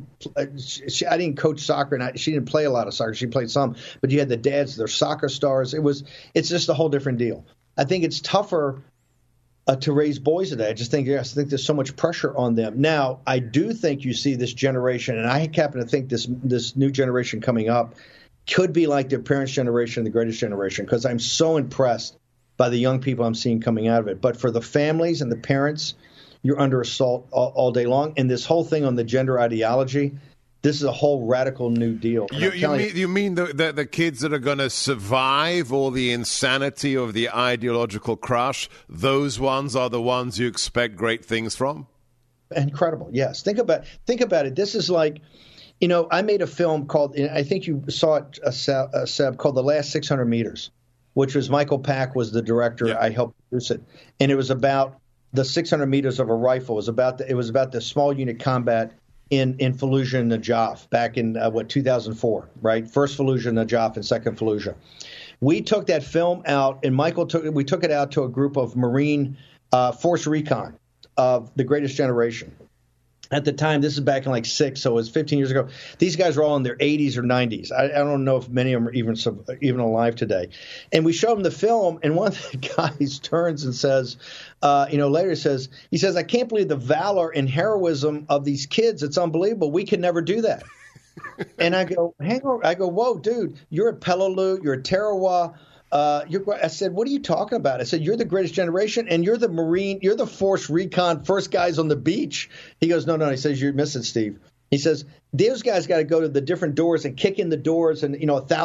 I didn't coach soccer, and she didn't play a lot of soccer. She played some, but you had the dads, they're soccer stars. It's just a whole different deal. I think it's tougher to raise boys today. I think there's so much pressure on them. Now, I do think you see this generation, and I happen to think this new generation coming up could be like their parents' generation, the greatest generation, because I'm so impressed by the young people I'm seeing coming out of it. But for the families and the parents, you're under assault all day long. And this whole thing on the gender ideology, this is a whole radical new deal. You mean the kids that are going to survive all the insanity of the ideological crush, those ones are the ones you expect great things from? Incredible, yes. Think about it. This is like, I made a film called, I think you saw it, Seb, called The Last 600 Meters, which was Michael Pack was the director. Yeah. I helped produce it. And it was about the 600 meters of a rifle. It was about the small unit combat in Fallujah and Najaf back in 2004, right? First Fallujah, Najaf, and second Fallujah. We took that film out, and we took it out to a group of Marine Force Recon of the Greatest Generation. At the time, this is back in like 6, so it was 15 years ago. These guys were all in their 80s or 90s. I don't know if many of them are even alive today. And we showed them the film, and one of the guys turns and says, later he says, I can't believe the valor and heroism of these kids. It's unbelievable. We could never do that. And I go, hang on. I go, whoa, dude, you're at Peleliu, you're at Tarawa. I said, what are you talking about? I said, you're the Greatest Generation, and you're the Force Recon first guys on the beach. He goes, no. He says, you're missing, Steve. He says, those guys got to go to the different doors and kick in the doors, and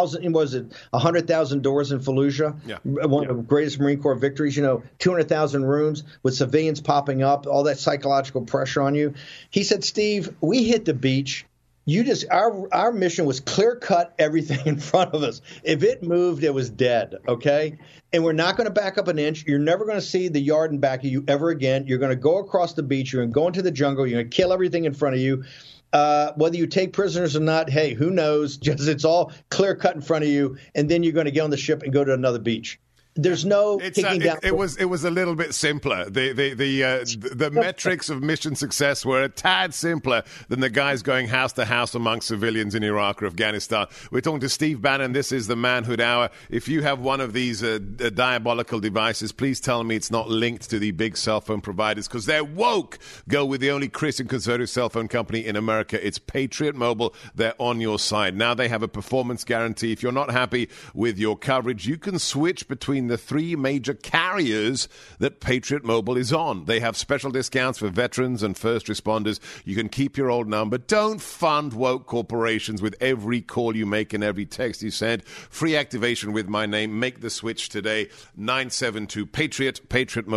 100,000 doors in Fallujah, one of the greatest Marine Corps victories. 200,000 rooms with civilians popping up, all that psychological pressure on you. He said, Steve, we hit the beach. Our mission was clear cut everything in front of us. If it moved, it was dead. Okay. And we're not going to back up an inch. You're never going to see the yard in back of you ever again. You're going to go across the beach. You're going to go into the jungle. You're going to kill everything in front of you. Whether you take prisoners or not, hey, who knows? Just it's all clear cut in front of you. And then you're going to get on the ship and go to another beach. There's no kicking down. It was a little bit simpler. The metrics of mission success were a tad simpler than the guys going house to house among civilians in Iraq or Afghanistan. We're talking to Steve Bannon. This is the Manhood Hour. If you have one of these diabolical devices, please tell me it's not linked to the big cell phone providers, because they're woke. Go with the only Christian conservative cell phone company in America. It's Patriot Mobile. They're on your side. Now they have a performance guarantee. If you're not happy with your coverage, you can switch between the 3 major carriers that Patriot Mobile is on. They have special discounts for veterans and first responders. You can keep your old number. Don't fund woke corporations with every call you make and every text you send. Free activation with my name. Make the switch today. 972-PATRIOT,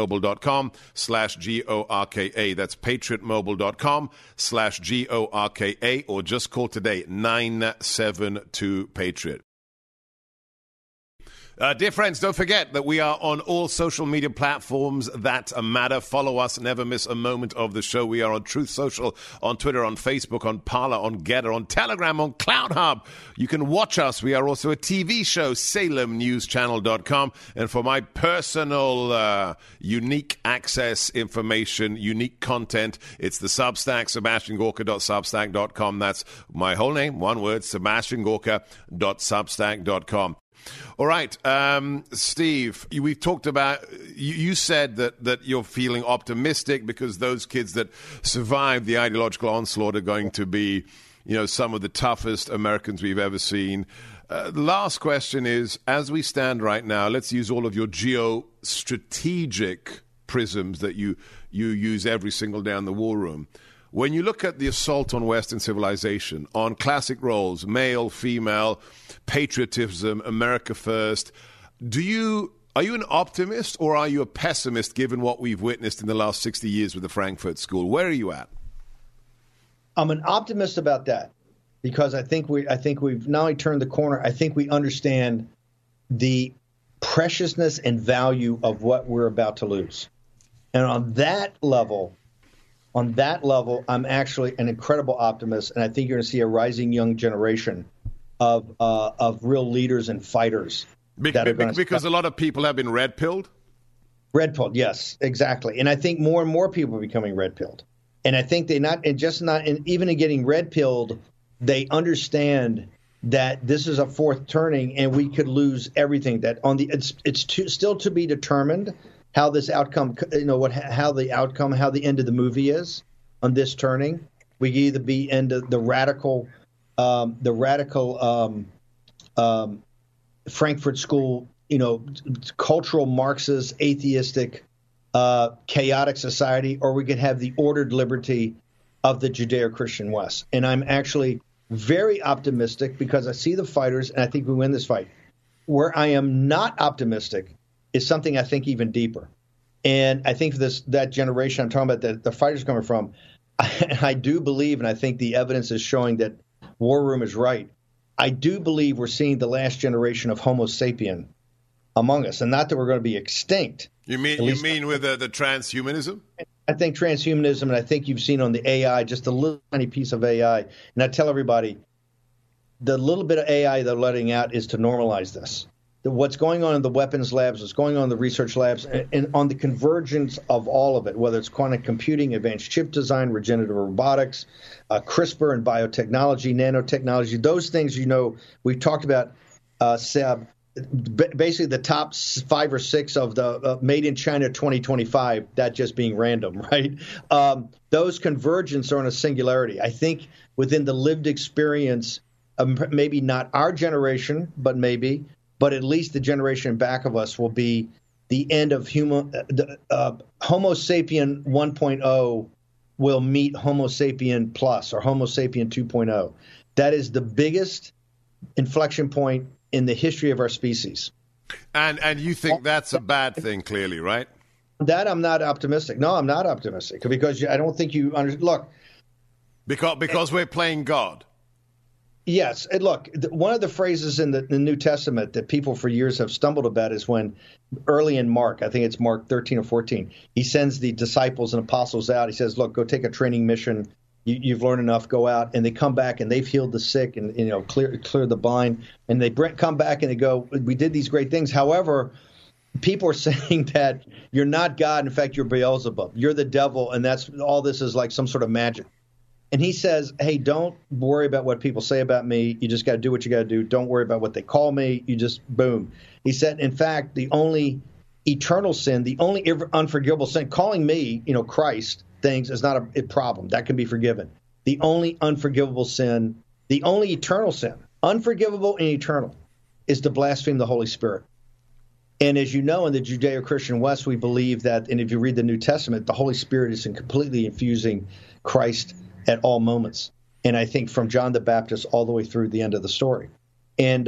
patriotmobile.com/GORKA. That's patriotmobile.com/GORKA, or just call today, 972-PATRIOT. Dear friends, don't forget that we are on all social media platforms that matter. Follow us. Never miss a moment of the show. We are on Truth Social, on Twitter, on Facebook, on Parler, on Getter, on Telegram, on CloudHub. You can watch us. We are also a TV show, SalemNewsChannel.com. And for my personal unique access information, unique content, it's the Substack, SebastianGorka.substack.com. That's my whole name, one word, SebastianGorka.substack.com. All right, Steve, we've talked about, you said that you're feeling optimistic because those kids that survived the ideological onslaught are going to be, some of the toughest Americans we've ever seen. The last question is, as we stand right now, let's use all of your geostrategic prisms that you use every single day in the war room. When you look at the assault on Western civilization, on classic roles, male, female, patriotism, America first, are you an optimist or are you a pessimist given what we've witnessed in the last 60 years with the Frankfurt School? Where are you at? I'm an optimist about that because I think we've not only turned the corner, I think we understand the preciousness and value of what we're about to lose. And on that level, I'm actually an incredible optimist, and I think you're going to see a rising young generation of real leaders and fighters. Because a lot of people have been red-pilled? Red-pilled, yes, exactly. And I think more and more people are becoming red-pilled. And I think even in getting red-pilled, they understand that this is a fourth turning and we could lose everything. That still to be determined how this outcome, how the end of the movie is on this turning. We could either be into the radical Frankfurt School, cultural Marxist, atheistic, chaotic society, or we could have the ordered liberty of the Judeo-Christian West. And I'm actually very optimistic because I see the fighters and I think we win this fight. Where I am not optimistic is something I think even deeper. And I think for that generation I'm talking about, the fighters coming from, I do believe, and I think the evidence is showing that War Room is right. I do believe we're seeing the last generation of Homo sapien among us, and not that we're going to be extinct. You mean with the transhumanism? I think transhumanism, and I think you've seen on the AI, just a little tiny piece of AI. And I tell everybody, the little bit of AI they're letting out is to normalize this. What's going on in the weapons labs, what's going on in the research labs, and on the convergence of all of it, whether it's quantum computing, advanced chip design, regenerative robotics, CRISPR and biotechnology, nanotechnology, those things, we've talked about, Seb, basically the top 5 or 6 of the Made in China 2025, that just being random, right? Those convergence are on a singularity. I think within the lived experience, maybe not our generation, but at least the generation back of us will be the end of Homo sapien 1.0 will meet Homo sapien plus or Homo sapien 2.0. That is the biggest inflection point in the history of our species. And you think that's a bad thing, clearly, right? That I'm not optimistic. No, I'm not optimistic because I don't think you understand. Look. Because we're playing God. Yes. And look, one of the phrases in the New Testament that people for years have stumbled about is when early in Mark, I think it's Mark 13 or 14, he sends the disciples and apostles out. He says, look, go take a training mission. You've learned enough, go out. And they come back and they've healed the sick and clear the blind. And they come back and they go, we did these great things. However, people are saying that you're not God. In fact, you're Beelzebub. You're the devil, and that's all. This is like some sort of magic. And he says, hey, don't worry about what people say about me. You just got to do what you got to do. Don't worry about what they call me. You just, boom. He said, in fact, the only eternal sin, the only unforgivable sin, calling me, Christ, things is not a problem. That can be forgiven. The only unforgivable sin, the only eternal sin, unforgivable and eternal, is to blaspheme the Holy Spirit. And as you know, in the Judeo-Christian West, we believe that, and if you read the New Testament, the Holy Spirit is completely infusing Christ at all moments. And I think from John the Baptist all the way through the end of the story. And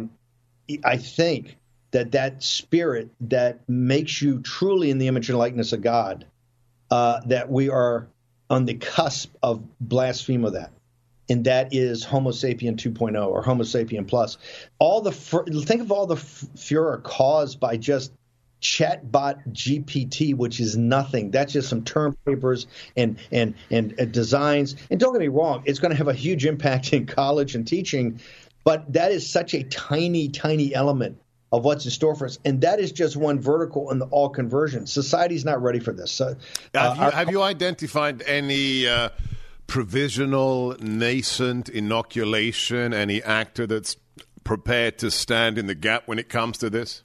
I think that spirit that makes you truly in the image and likeness of God, that we are on the cusp of blaspheme of that. And that is Homo sapien 2.0 or Homo sapien plus. Think of all the furor caused by just chatbot GPT, which is nothing. That's just some term papers and designs. And don't get me wrong, it's going to have a huge impact in college and teaching, but that is such a tiny, tiny element of what's in store for us. And that is just one vertical in the all conversion. Society's not ready for this. So, have you identified any provisional, nascent inoculation, any actor that's prepared to stand in the gap when it comes to this?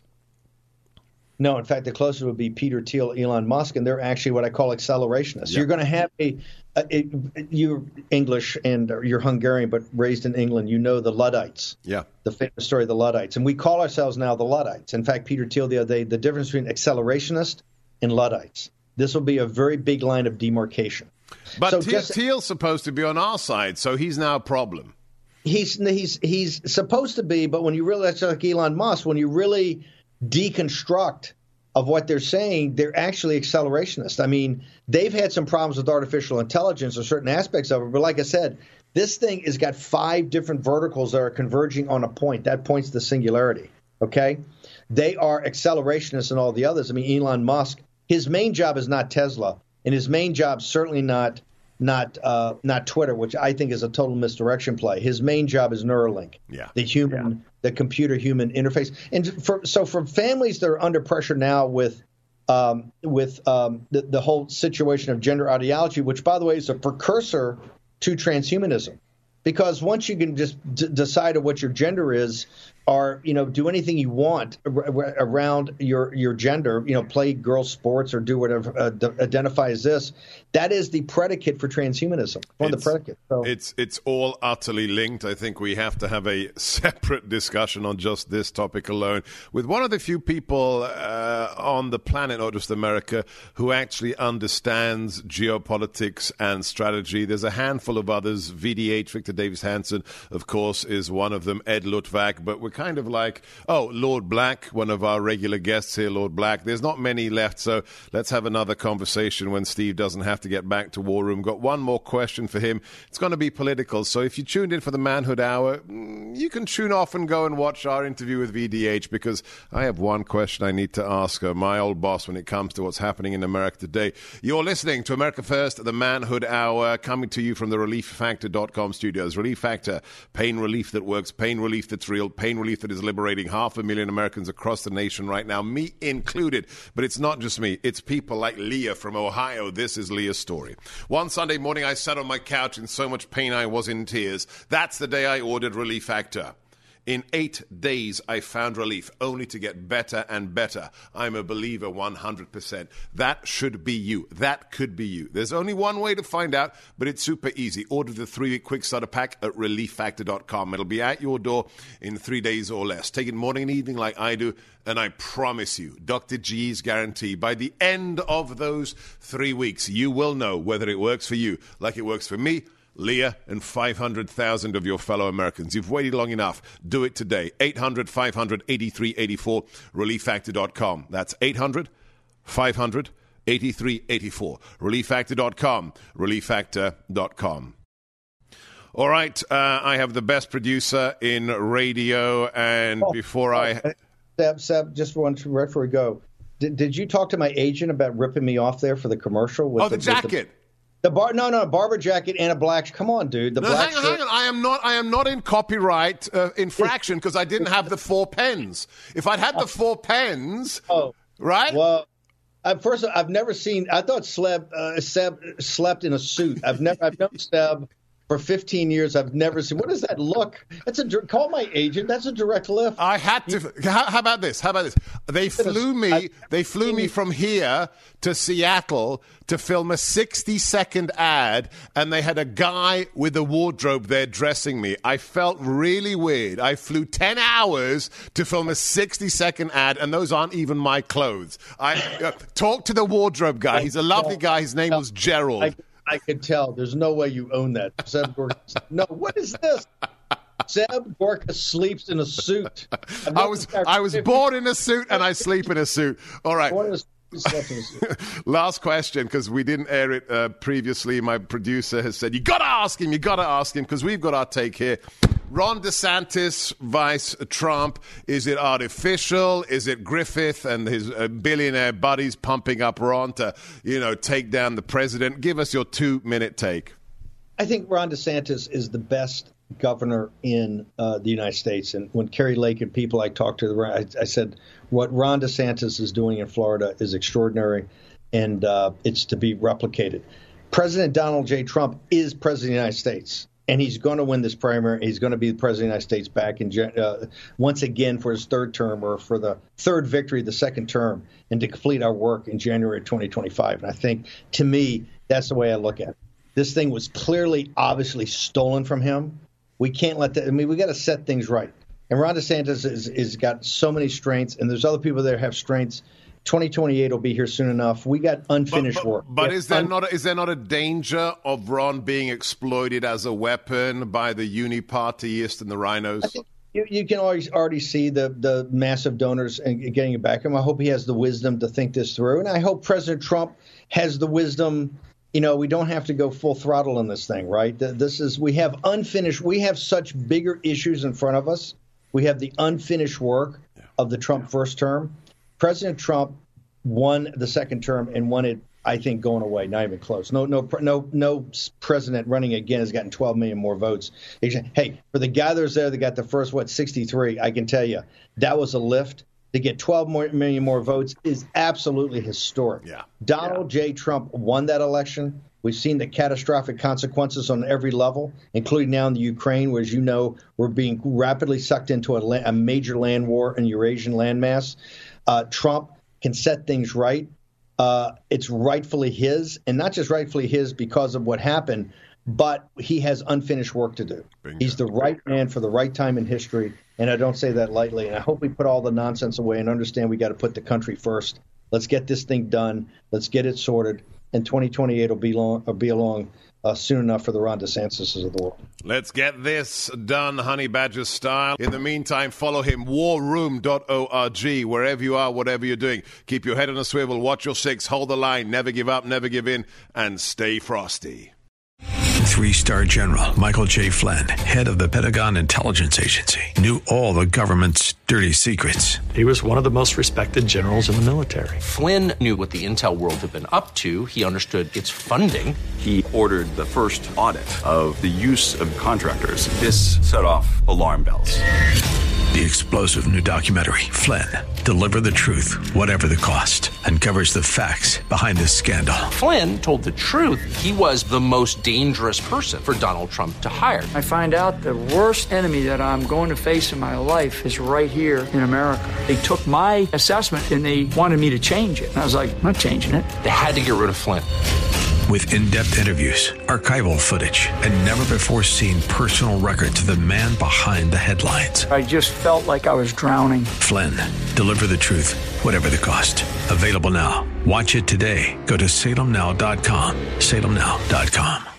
No, in fact, the closest would be Peter Thiel, Elon Musk, and they're actually what I call accelerationists. Yep. You're going to have you're English and you're Hungarian, but raised in England. You know the Luddites. Yeah. The famous story of the Luddites. And we call ourselves now the Luddites. In fact, Peter Thiel the other day, the difference between accelerationist and Luddites. This will be a very big line of demarcation. But so Thiel's supposed to be on our side, so he's now a problem. He's supposed to be, but when you really, that's like Elon Musk, when you really deconstruct of what they're saying, they're actually accelerationists. I mean, they've had some problems with artificial intelligence or certain aspects of it, but like I said, this thing has got 5 different verticals that are converging on a point. That points to singularity, okay? They are accelerationists and all the others. I mean, Elon Musk, his main job is not Tesla, and his main job certainly not Twitter, which I think is a total misdirection play. His main job is Neuralink, the computer-human interface. And for families that are under pressure now with the whole situation of gender ideology, which, by the way, is a precursor to transhumanism, because once you can just decide what your gender is, or do anything you want around your gender, play girl sports or do whatever, identify as this. That is the predicate for transhumanism. One of the predicates. So. It's all utterly linked. I think we have to have a separate discussion on just this topic alone with one of the few people on the planet, not just America, who actually understands geopolitics and strategy. There's a handful of others. VDH, Victor Davis Hanson, of course, is one of them. Ed Luttwak, but we're kind of like, Lord Black, one of our regular guests here, Lord Black. There's not many left, so let's have another conversation when Steve doesn't have to get back to War Room. Got one more question for him. It's going to be political, so if you tuned in for the Manhood Hour, you can tune off and go and watch our interview with VDH, because I have one question I need to ask her, my old boss, when it comes to what's happening in America today. You're listening to America First, the Manhood Hour, coming to you from the ReliefFactor.com studios. Relief Factor, pain relief that works, pain relief that's real, pain relief that is liberating 500,000 Americans across the nation right now, me included. But it's not just me. It's people like Leah from Ohio. This is Leah's story. One Sunday morning, I sat on my couch in so much pain I was in tears. That's the day I ordered Relief Factor. In 8 days, I found relief, only to get better and better. I'm a believer 100%. That should be you. That could be you. There's only one way to find out, but it's super easy. Order the 3-week quick starter pack at ReliefFactor.com. It'll be at your door in 3 days or less. Take it morning and evening like I do, and I promise you, Dr. G's guarantee, by the end of those 3 weeks, you will know whether it works for you like it works for me, Leah, and 500,000 of your fellow Americans. You've waited long enough. Do it today. 800-500-8384, ReliefFactor.com. That's 800-500-8384, ReliefFactor.com, ReliefFactor.com. All right, I have the best producer in radio, and Seb, just one right before we go. Did you talk to my agent about ripping me off there for the commercial? The jacket. barber jacket and a black. Come on, dude. Hang on. I am not in copyright infraction because I didn't have the 4 pens. If I'd had the 4 pens, right? Well, first, I've never seen. I thought Seb slept in a suit. I've known Seb for 15 years. I've never seen. What does that look? Call my agent. That's a direct lift. I had to. How about this? They flew me from here to Seattle to film a 60-second ad, and they had a guy with a wardrobe there dressing me. I felt really weird. I flew 10 hours to film a 60-second ad, and those aren't even my clothes. I talked to the wardrobe guy. He's a lovely guy. His name was Gerald. I could tell. There's no way you own that. Seb Gorka. No, what is this? Seb Gorka sleeps in a suit. I was born in a suit, and I sleep in a suit. All right. Last question, because we didn't air it previously. My producer has said, you got to ask him, because we've got our take here. Ron DeSantis, Vice Trump, is it artificial? Is it Griffith and his billionaire buddies pumping up Ron to, take down the president? Give us your 2-minute take. I think Ron DeSantis is the best governor in the United States. And when Kerry Lake and people I talked to, I said, what Ron DeSantis is doing in Florida is extraordinary, and it's to be replicated. President Donald J. Trump is president of the United States, and he's going to win this primary. He's going to be the president of the United States back in once again for his third term, or for the third victory of the second term, and to complete our work in January 2025. And I think, to me, that's the way I look at it. This thing was clearly, obviously stolen from him. We can't let that. I mean, we got to set things right. And Ron DeSantis is got so many strengths, and there's other people there have strengths. 2028 will be here soon enough. We got unfinished work. But is there not a danger of Ron being exploited as a weapon by the unipartyists and the rhinos? I think you can already see the massive donors and getting it back. And I hope he has the wisdom to think this through. And I hope President Trump has the wisdom. We don't have to go full throttle in this thing, right? We have such bigger issues in front of us. We have the unfinished work of the Trump first term. President Trump won the second term and won it, I think, going away, not even close. No president running again has gotten 12 million more votes. Hey, for the guy that was there that got the first, 63, I can tell you that was a lift. To get 12 million more votes is absolutely historic. Yeah. Donald J. Trump won that election. We've seen the catastrophic consequences on every level, including now in the Ukraine, where, as you know, we're being rapidly sucked into a major land war in Eurasian landmass. Trump can set things right. It's rightfully his, and not just rightfully his because of what happened, but he has unfinished work to do. Bingo. He's the right man for the right time in history, and I don't say that lightly. And I hope we put all the nonsense away and understand we got to put the country first. Let's get this thing done. Let's get it sorted. And 2028 will be along soon enough for the Ron DeSantis of the world. Let's get this done, Honey Badger style. In the meantime, follow him, warroom.org, wherever you are, whatever you're doing. Keep your head on a swivel, watch your six, hold the line, never give up, never give in, and stay frosty. 3-star General Michael J. Flynn, head of the Pentagon Intelligence Agency, knew all the government's dirty secrets. He was one of the most respected generals in the military. Flynn knew what the intel world had been up to. He understood its funding. He ordered the first audit of the use of contractors. This set off alarm bells. The explosive new documentary, Flynn, Deliver the Truth, Whatever the Cost, uncovers the facts behind this scandal. Flynn told the truth. He was the most dangerous person for Donald Trump to hire. I find out the worst enemy that I'm going to face in my life is right here in America. They took my assessment and they wanted me to change it. And I was like, I'm not changing it. They had to get rid of Flynn. With in-depth interviews, archival footage, and never-before-seen personal records of the man behind the headlines. I just felt like I was drowning. Flynn, Deliver the Truth, Whatever the Cost. Available now. Watch it today. Go to salemnow.com. salemnow.com.